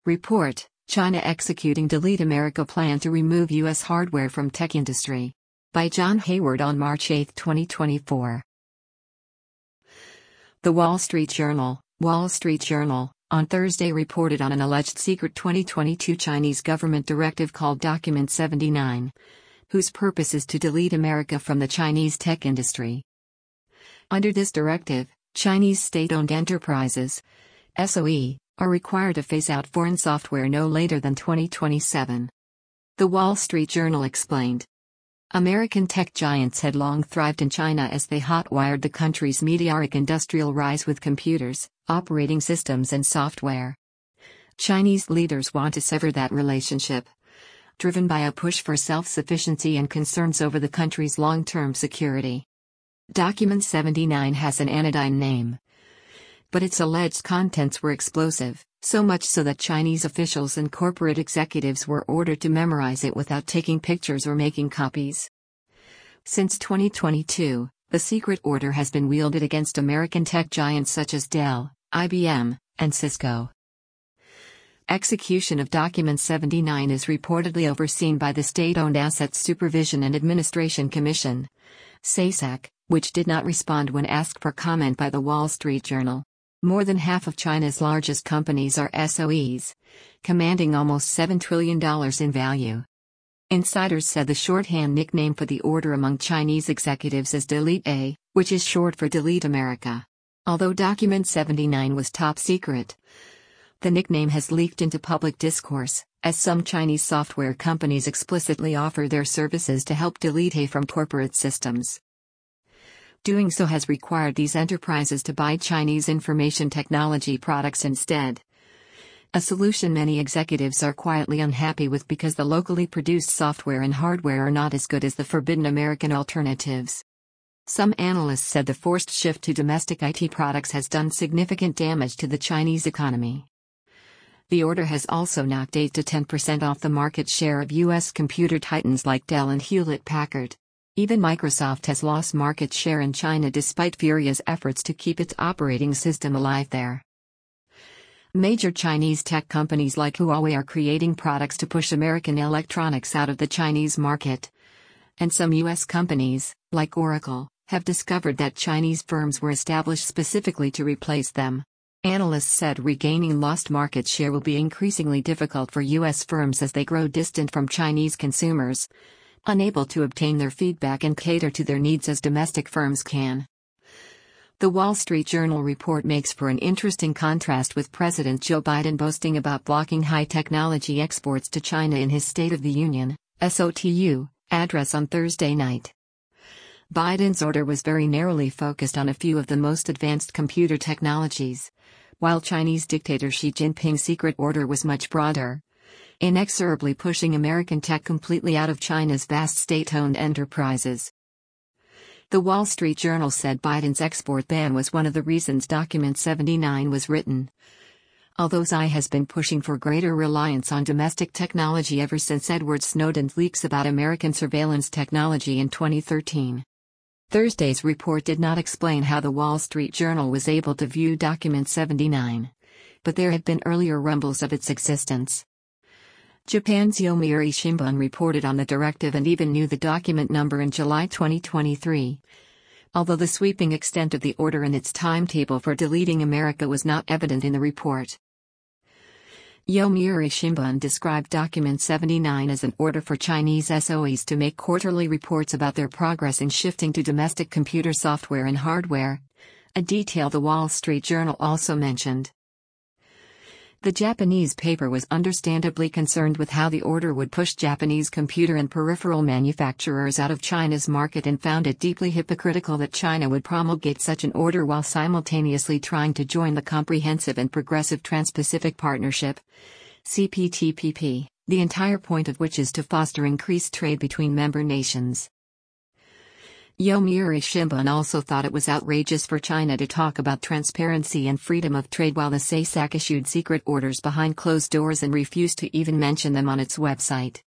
Report: China executing Delete America plan to remove U.S. hardware from tech industry. By John Hayward on March 8, 2024. The Wall Street Journal, on Thursday reported on an alleged secret 2022 Chinese government directive called Document 79, whose purpose is to delete America from the Chinese tech industry. Under this directive, Chinese state-owned enterprises, SOE, are required to phase out foreign software no later than 2027. The Wall Street Journal explained. American tech giants had long thrived in China as they hot-wired the country's meteoric industrial rise with computers, operating systems and software. Chinese leaders want to sever that relationship, driven by a push for self-sufficiency and concerns over the country's long-term security. Document 79 has an anodyne name, but its alleged contents were explosive, so much so that Chinese officials and corporate executives were ordered to memorize it without taking pictures or making copies. Since 2022, the secret order has been wielded against American tech giants such as Dell, IBM, and Cisco. Execution of Document 79 is reportedly overseen by the State-Owned Assets Supervision and Administration Commission, SASAC, which did not respond when asked for comment by the Wall Street Journal. More than half of China's largest companies are SOEs, commanding almost $7 trillion in value. Insiders said the shorthand nickname for the order among Chinese executives is Delete A, which is short for Delete America. Although Document 79 was top secret, the nickname has leaked into public discourse, as some Chinese software companies explicitly offer their services to help delete A from corporate systems. Doing so has required these enterprises to buy Chinese information technology products instead. A solution many executives are quietly unhappy with because the locally produced software and hardware are not as good as the forbidden American alternatives. Some analysts said the forced shift to domestic IT products has done significant damage to the Chinese economy. The order has also knocked 8 to 10% off the market share of U.S. computer titans like Dell and Hewlett-Packard. Even Microsoft has lost market share in China despite furious efforts to keep its operating system alive there. Major Chinese tech companies like Huawei are creating products to push American electronics out of the Chinese market. And some U.S. companies, like Oracle, have discovered that Chinese firms were established specifically to replace them. Analysts said regaining lost market share will be increasingly difficult for U.S. firms as they grow distant from Chinese consumers, unable to obtain their feedback and cater to their needs as domestic firms can. The Wall Street Journal report makes for an interesting contrast with President Joe Biden boasting about blocking high-technology exports to China in his State of the Union, SOTU, address on Thursday night. Biden's order was very narrowly focused on a few of the most advanced computer technologies, while Chinese dictator Xi Jinping's secret order was much broader, inexorably pushing American tech completely out of China's vast state-owned enterprises. The Wall Street Journal said Biden's export ban was one of the reasons Document 79 was written, although Xi has been pushing for greater reliance on domestic technology ever since Edward Snowden's leaks about American surveillance technology in 2013. Thursday's report did not explain how the Wall Street Journal was able to view Document 79, but there have been earlier rumbles of its existence. Japan's Yomiuri Shimbun reported on the directive and even knew the document number in July 2023. Although the sweeping extent of the order and its timetable for deleting America was not evident in the report. Yomiuri Shimbun described Document 79 as an order for Chinese SOEs to make quarterly reports about their progress in shifting to domestic computer software and hardware, a detail the Wall Street Journal also mentioned. The Japanese paper was understandably concerned with how the order would push Japanese computer and peripheral manufacturers out of China's market and found it deeply hypocritical that China would promulgate such an order while simultaneously trying to join the Comprehensive and Progressive Trans-Pacific Partnership, CPTPP, the entire point of which is to foster increased trade between member nations. Yomiuri Shimbun also thought it was outrageous for China to talk about transparency and freedom of trade while the SASAC issued secret orders behind closed doors and refused to even mention them on its website.